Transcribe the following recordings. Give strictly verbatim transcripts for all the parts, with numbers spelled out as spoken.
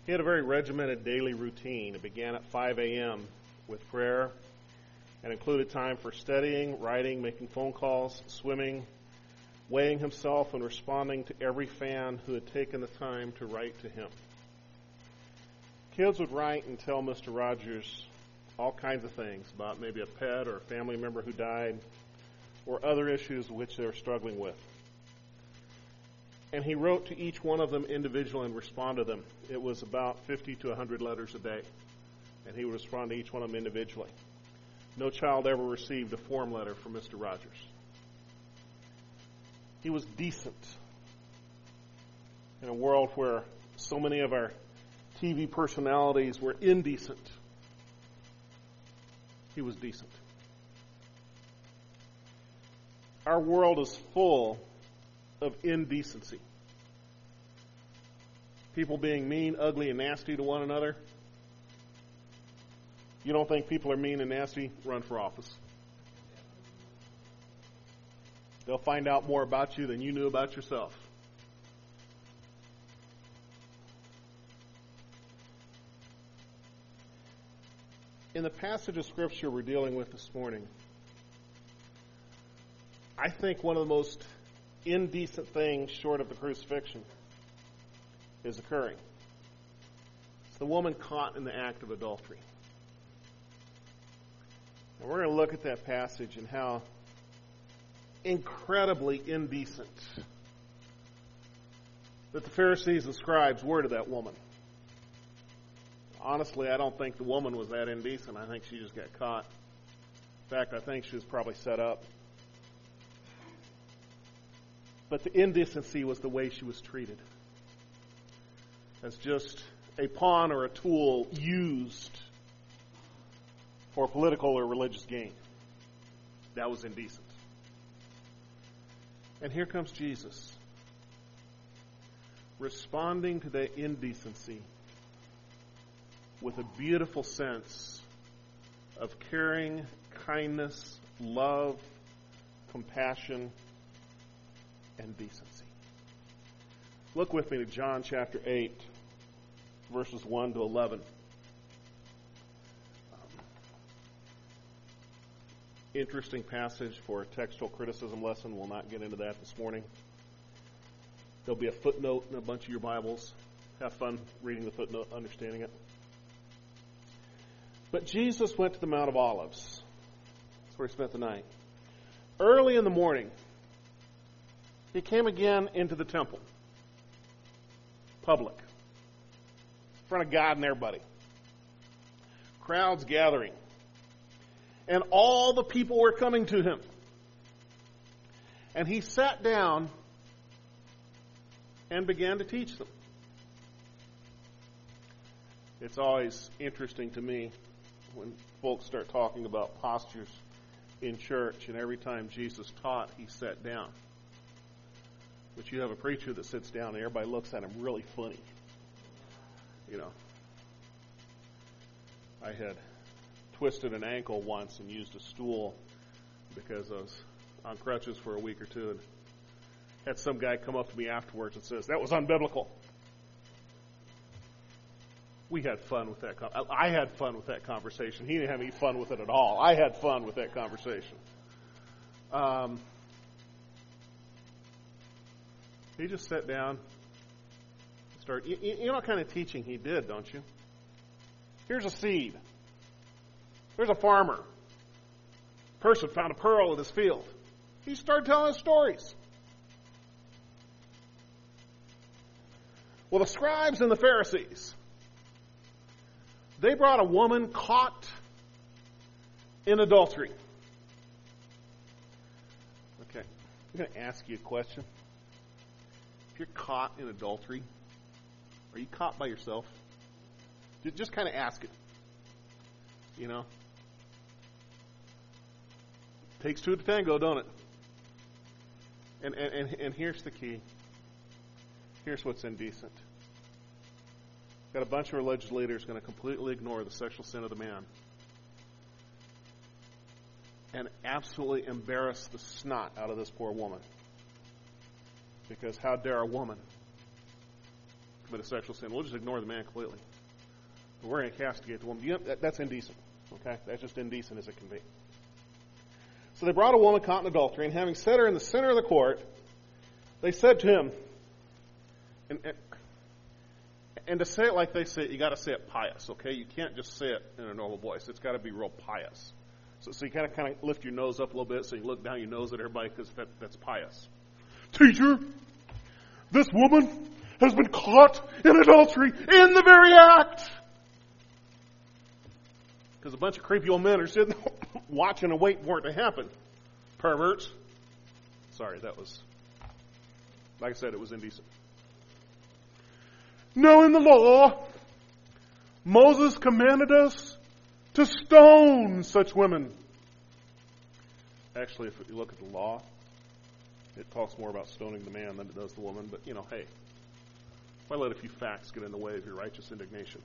He had a very regimented daily routine. It began at five a.m. with prayer and included time for studying, writing, making phone calls, swimming, weighing himself, and responding to every fan who had taken the time to write to him. Kids would write and tell Mister Rogers all kinds of things about maybe a pet or a family member who died or other issues which they were struggling with. And he wrote to each one of them individually and responded to them. It was about fifty to one hundred letters a day, and he would respond to each one of them individually. No child ever received a form letter from Mister Rogers. He was decent. In a world where so many of our T V personalities were indecent, he was decent. Our world is full of indecency. People being mean, ugly, and nasty to one another. You don't think people are mean and nasty? Run for office. They'll find out more about you than you knew about yourself. In the passage of Scripture we're dealing with this morning, I think one of the most indecent things short of the crucifixion is occurring. It's the woman caught in the act of adultery. And we're going to look at that passage and how incredibly indecent that the Pharisees and scribes were to that woman. Honestly, I don't think the woman was that indecent. I think she just got caught. In fact, I think she was probably set up. But the indecency was the way she was treated. As just a pawn or a tool used for political or religious gain. That was indecent. And here comes Jesus, responding to that indecency with a beautiful sense of caring, kindness, love, compassion, and decency. Look with me to John chapter eight, verses one to eleven. Um, interesting passage for a textual criticism lesson. We'll not get into that this morning. There'll be a footnote in a bunch of your Bibles. Have fun reading the footnote, understanding it. But Jesus went to the Mount of Olives. That's where he spent the night. Early in the morning, he came again into the temple. Public. In front of God and everybody. Crowds gathering. And all the people were coming to him. And he sat down and began to teach them. It's always interesting to me when folks start talking about postures in church, and every time Jesus taught, he sat down. But you have a preacher that sits down and everybody looks at him really funny. You know, I had twisted an ankle once and used a stool because I was on crutches for a week or two, and had some guy come up to me afterwards and says, "That was unbiblical." We had fun with that. I had fun with that conversation. He didn't have any fun with it at all. I had fun with that conversation. Um, he just sat down, and started. You, you know what kind of teaching he did, don't you? Here's a seed. There's a farmer. A person found a pearl in his field. He started telling us stories. Well, the scribes and the Pharisees, they brought a woman caught in adultery. Okay, I'm going to ask you a question. If you're caught in adultery, are you caught by yourself? Just kind of ask it. You know? Takes two to tango, don't it? And, and, and, and here's the key. Here's what's indecent. Got a bunch of religious leaders going to completely ignore the sexual sin of the man and absolutely embarrass the snot out of this poor woman. Because how dare a woman committed sexual sin. We'll just ignore the man completely. But we're going to castigate the woman. You know, that, that's indecent. Okay? That's just indecent as it can be. So they brought a woman caught in adultery, and having set her in the center of the court, they said to him, and, and, and to say it like they say it, you got to say it pious, okay? You can't just say it in a normal voice. It's got to be real pious. So, so you kind of kind of lift your nose up a little bit, so you look down your nose at everybody, because that, that's pious. Teacher, this woman has been caught in adultery in the very act. Because a bunch of creepy old men are sitting watching and waiting for it to happen. Perverts. Sorry, that was, like I said, it was indecent. Now in the law, Moses commanded us to stone such women. Actually, if you look at the law, it talks more about stoning the man than it does the woman. But, you know, hey, why let a few facts get in the way of your righteous indignation?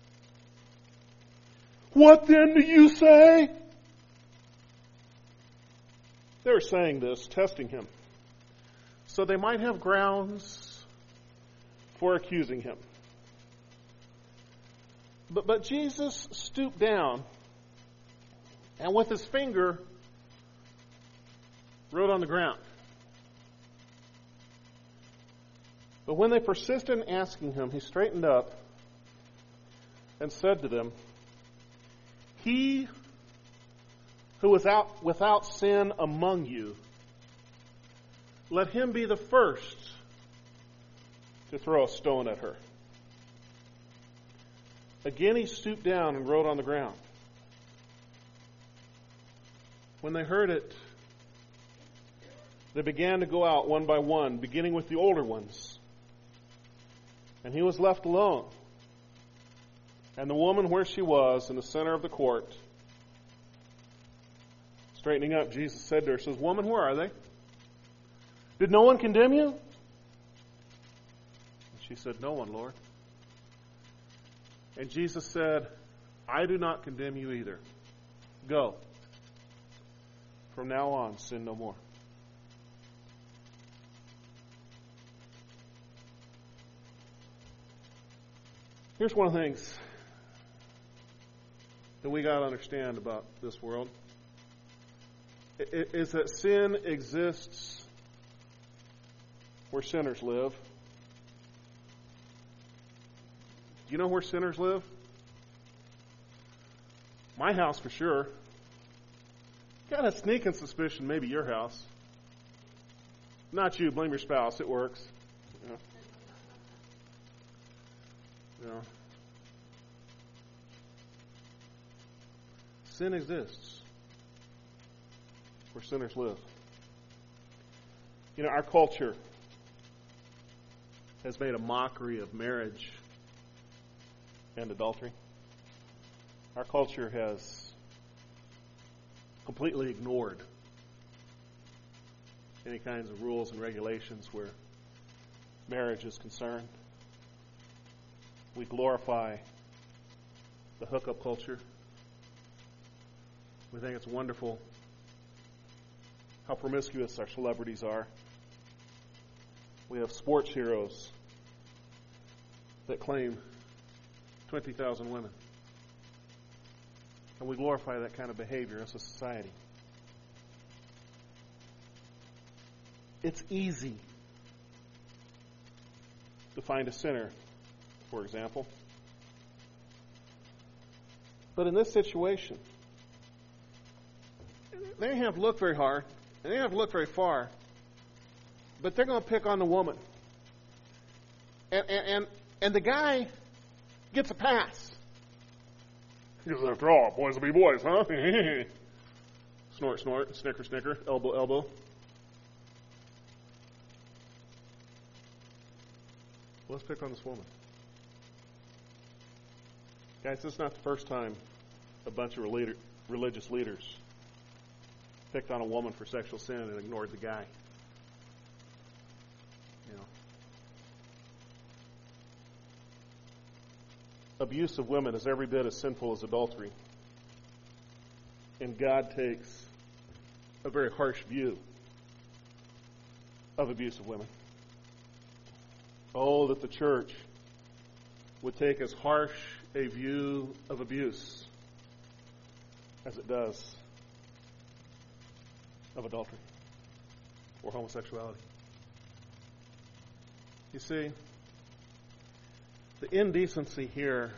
What then do you say? They were saying this, testing him, so they might have grounds for accusing him. But, but Jesus stooped down and with his finger wrote on the ground. But when they persisted in asking him, he straightened up and said to them, He who is without, without sin among you, let him be the first to throw a stone at her. Again he stooped down and wrote on the ground. When they heard it, they began to go out one by one, beginning with the older ones. And he was left alone. And the woman where she was in the center of the court, straightening up, Jesus said to her, says, Woman, where are they? Did no one condemn you? And she said, No one, Lord. And Jesus said, I do not condemn you either. Go. From now on, sin no more. Here's one of the things that we got to understand about this world, is that sin exists where sinners live. Do you know where sinners live? My house for sure. Got a sneaking suspicion maybe your house. Not you, blame your spouse, it works. You know. You know. Sin exists where sinners live. You know, our culture has made a mockery of marriage and adultery. Our culture has completely ignored any kinds of rules and regulations where marriage is concerned. We glorify the hookup culture. We think it's wonderful how promiscuous our celebrities are. We have sports heroes that claim twenty thousand women. And we glorify that kind of behavior as a society. It's easy to find a sinner, for example. But in this situation, they didn't have to look very hard, and they didn't have to look very far, but they're going to pick on the woman. And, and, and, and the guy gets a pass. Because after all, boys will be boys, huh? Snort, snort, snicker, snicker, elbow, elbow. Let's pick on this woman. Guys, this is not the first time a bunch of leader, religious leaders picked on a woman for sexual sin and ignored the guy. You know. Abuse of women is every bit as sinful as adultery. And God takes a very harsh view of abuse of women. Oh, that the church would take as harsh a view of abuse as it does of adultery or homosexuality. You see, the indecency here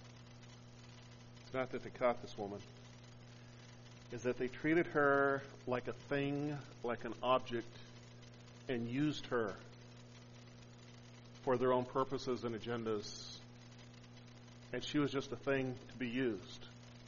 is not that they caught this woman, is that they treated her like a thing, like an object, and used her for their own purposes and agendas. And she was just a thing to be used.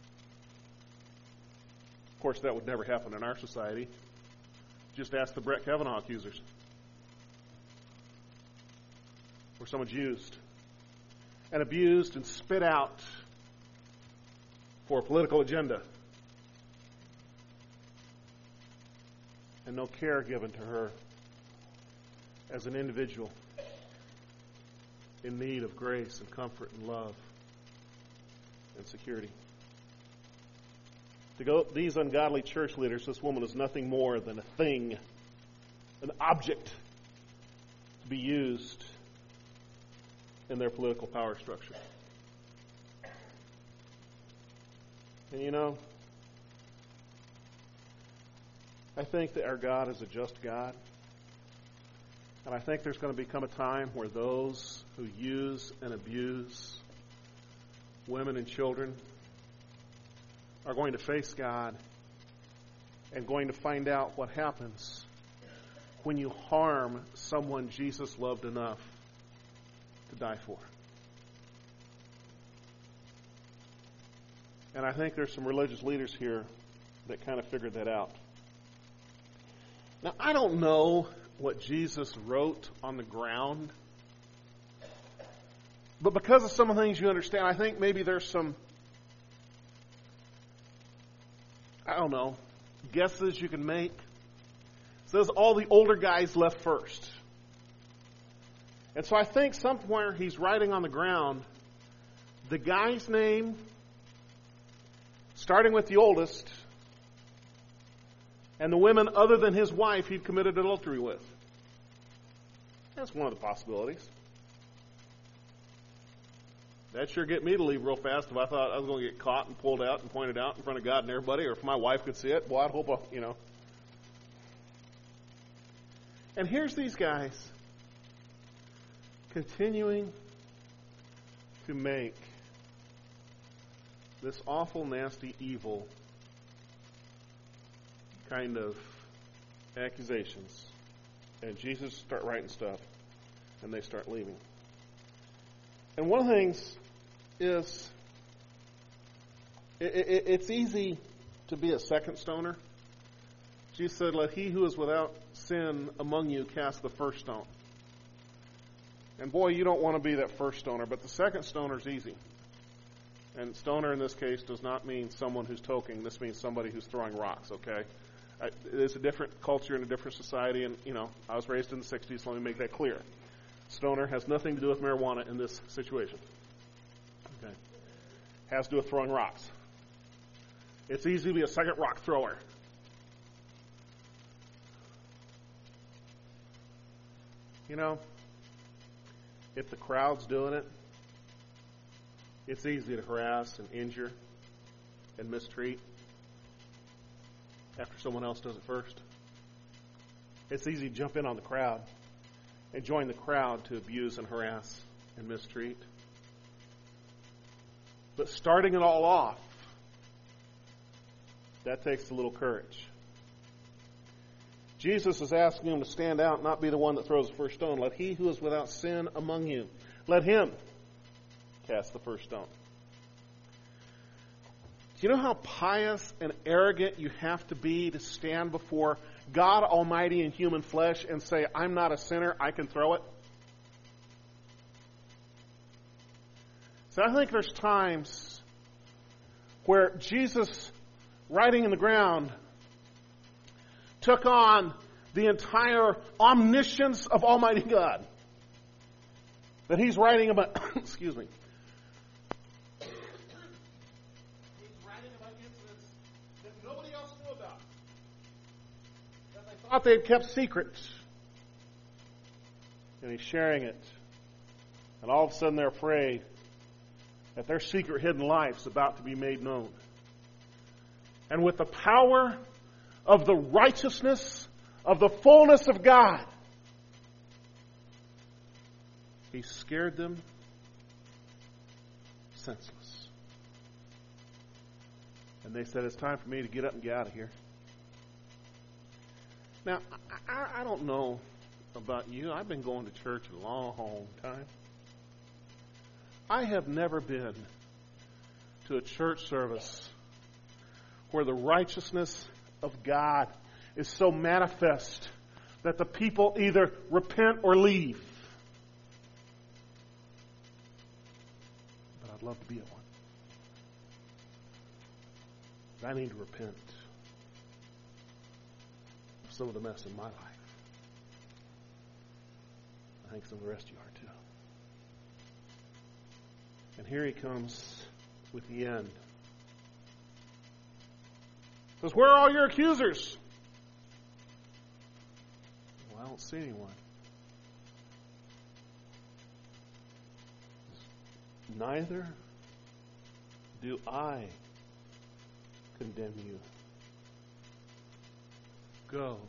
Of course, that would never happen in our society. Just ask the Brett Kavanaugh accusers. Where someone's used and abused and spit out for a political agenda. And no care given to her as an individual in need of grace and comfort and love and security. To go, these ungodly church leaders, this woman is nothing more than a thing, an object to be used in their political power structure. And you know, I think that our God is a just God. And I think there's going to become a time where those who use and abuse women and children are going to face God and going to find out what happens when you harm someone Jesus loved enough to die for. And I think there's some religious leaders here that kind of figured that out. Now, I don't know what Jesus wrote on the ground, but because of some of the things you understand, I think maybe there's some, I don't know, guesses you can make. It says all the older guys left first. And so I think somewhere he's writing on the ground the guy's name, starting with the oldest, and the women other than his wife he'd committed adultery with. That's one of the possibilities. That'd sure get me to leave real fast if I thought I was going to get caught and pulled out and pointed out in front of God and everybody, or if my wife could see it. Well, I'd hope, I, you know. And here's these guys continuing to make this awful, nasty, evil kind of accusations. And Jesus start writing stuff, and they start leaving. And one of the things is, it, it, it's easy to be a second stoner. Jesus said, "Let he who is without sin among you cast the first stone." And boy, you don't want to be that first stoner, but the second stoner is easy. And stoner in this case does not mean someone who's toking. This means somebody who's throwing rocks, okay? I, it's a different culture and a different society, and, you know, I was raised in the sixties, so let me make that clear. Stoner has nothing to do with marijuana in this situation. Okay? Has to do with throwing rocks. It's easy to be a second rock thrower. You know, if the crowd's doing it, it's easy to harass and injure and mistreat after someone else does it first. It's easy to jump in on the crowd and join the crowd to abuse and harass and mistreat. But starting it all off, that takes a little courage. Jesus is asking them to stand out, not be the one that throws the first stone. Let he who is without sin among you, let him cast the first stone. Do you know how pious and arrogant you have to be to stand before God Almighty in human flesh and say, "I'm not a sinner, I can throw it"? So I think there's times where Jesus, writing in the ground, took on the entire omniscience of Almighty God. That he's writing about, excuse me, thought they had kept secrets. And he's sharing it. And all of a sudden they're afraid that their secret hidden life's about to be made known. And with the power of the righteousness of the fullness of God, He scared them senseless. And they said, it's time for me to get up and get out of here. Now, I, I don't know about you. I've been going to church a long time. I have never been to a church service where the righteousness of God is so manifest that the people either repent or leave. But I'd love to be at one. But I need to repent of some of the mess in my life. I think some of the rest of you are too. And here he comes with the end. He says, where are all your accusers? Well, I don't see anyone. Neither do I condemn you. Go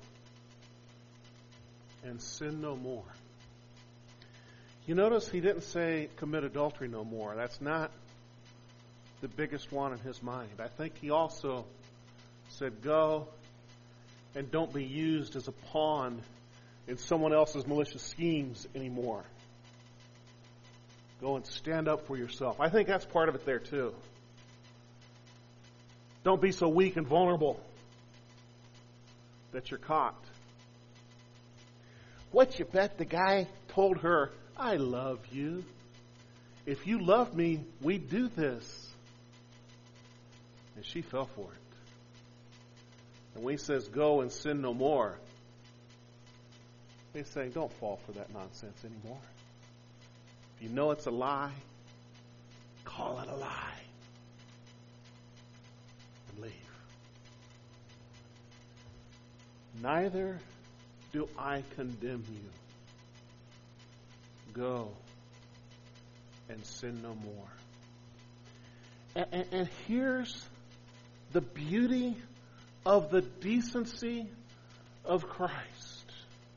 and sin no more. You notice he didn't say commit adultery no more. That's not the biggest one in his mind. I think he also said go and don't be used as a pawn in someone else's malicious schemes anymore. Go and stand up for yourself. I think that's part of it there too. Don't be so weak and vulnerable that you're caught. What you bet the guy told her, I love you. If you loved me, we'd do this. And she fell for it. And when he says, go and sin no more, he's saying, don't fall for that nonsense anymore. If you know it's a lie, call it a lie. And leave. Neither do I condemn you. Go and sin no more. And, and, and here's the beauty of the decency of Christ.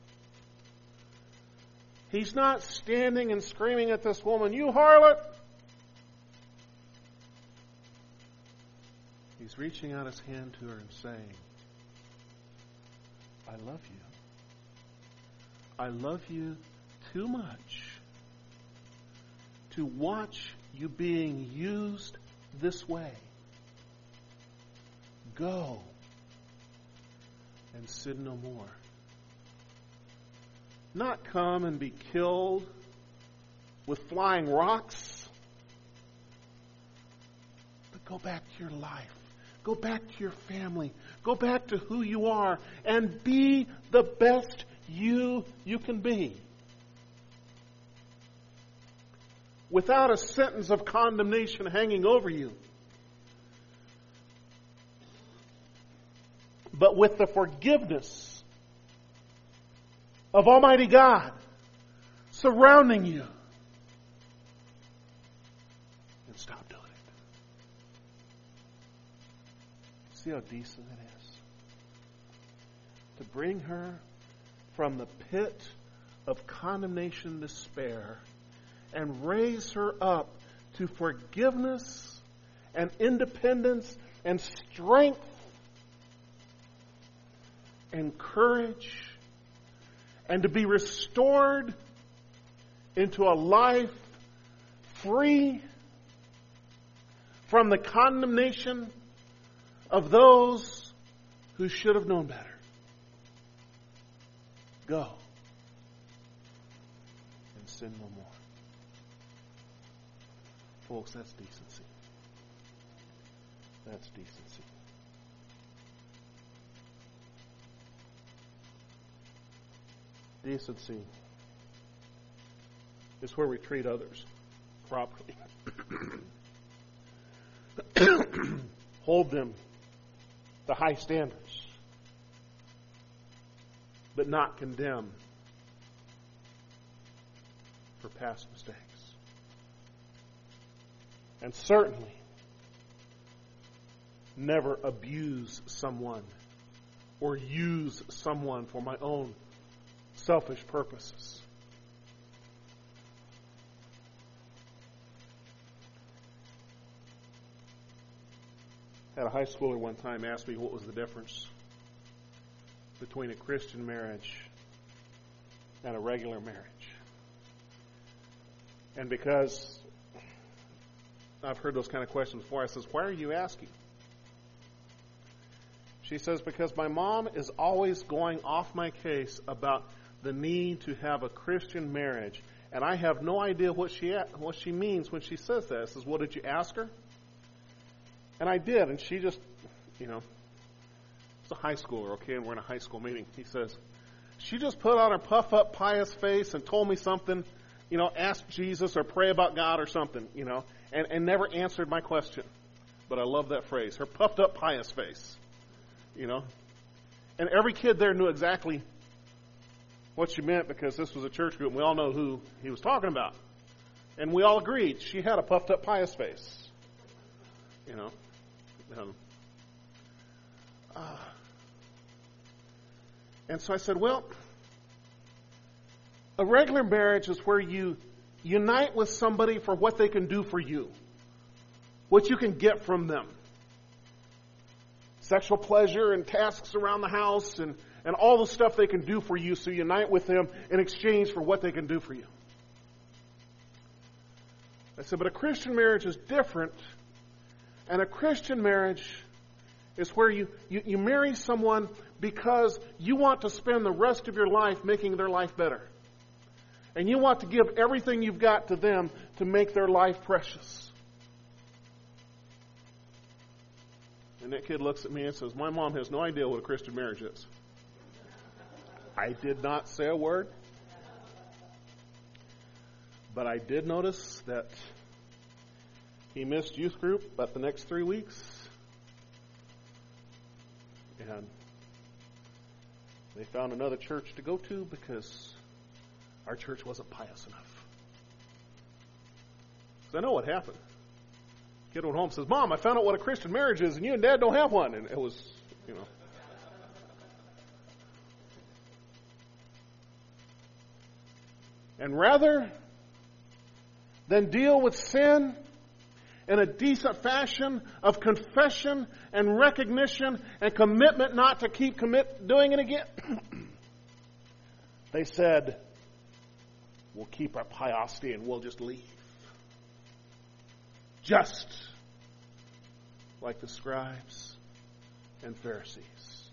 He's not standing and screaming at this woman, you harlot! He's reaching out his hand to her and saying, I love you. I love you too much to watch you being used this way. Go and sin no more. Not come and be killed with flying rocks, but go back to your life. Go back to your family. Go back to who you are and be the best you you can be. Without a sentence of condemnation hanging over you. But with the forgiveness of Almighty God surrounding you. And stop doing it. See how decent it is? To bring her from the pit of condemnation and despair and raise her up to forgiveness and independence and strength and courage, and to be restored into a life free from the condemnation of those who should have known better. Go and sin no more. Folks, that's decency. That's decency. Decency is where we treat others properly. Hold them to high standards, but not condemn for past mistakes. And certainly never abuse someone or use someone for my own selfish purposes. Had a high schooler one time ask me what was the difference between a Christian marriage and a regular marriage. And because I've heard those kind of questions before, I says, why are you asking? She says, because my mom is always going off my case about the need to have a Christian marriage, and I have no idea what she what she means when she says that. I says, well, did you ask her? And I did, and she just, you know, it's a high schooler, okay, and we're in a high school meeting. He says, she just put on her puff-up, pious face and told me something, you know, ask Jesus or pray about God or something, you know, and, and never answered my question. But I love that phrase, her puffed-up, pious face, you know. And every kid there knew exactly what she meant because this was a church group, and we all know who he was talking about. And we all agreed she had a puffed-up, pious face, you know. Um, uh, and so I said, well, a regular marriage is where you unite with somebody for what they can do for you, what you can get from them. Sexual pleasure and tasks around the house and, and all the stuff they can do for you, so you unite with them in exchange for what they can do for you. I said, but a Christian marriage is different. And a Christian marriage is where you, you, you marry someone because you want to spend the rest of your life making their life better. And you want to give everything you've got to them to make their life precious. And that kid looks at me and says, my mom has no idea what a Christian marriage is. I did not say a word. But I did notice that he missed youth group about the next three weeks. And they found another church to go to because our church wasn't pious enough. Because I know what happened. Kid went home and says, Mom, I found out what a Christian marriage is, and you and Dad don't have one. And it was, you know. And rather than deal with sin in a decent fashion of confession and recognition and commitment not to keep commit doing it again, they said, we'll keep our piosity and we'll just leave. Just like the scribes and Pharisees.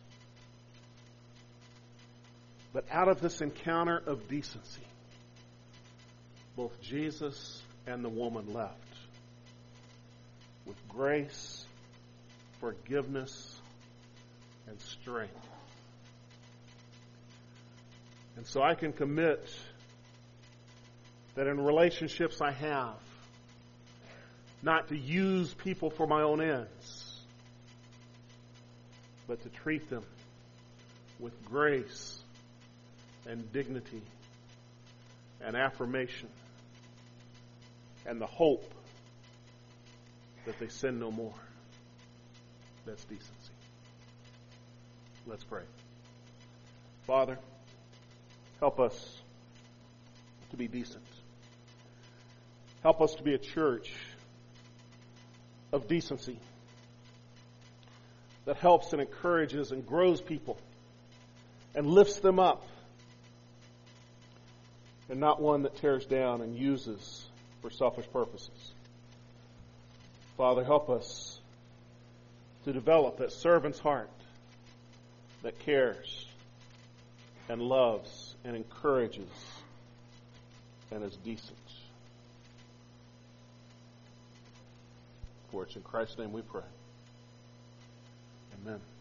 But out of this encounter of decency, both Jesus and the woman left with grace, forgiveness, and strength. And so I can commit that in relationships I have, not to use people for my own ends, but to treat them with grace and dignity and affirmation and the hope that they sin no more. That's decency. Let's pray. Father, help us to be decent. Help us to be a church of decency that helps and encourages and grows people and lifts them up, and not one that tears down and uses for selfish purposes. Father, help us to develop that servant's heart that cares and loves and encourages and is decent. For it's in Christ's name we pray. Amen.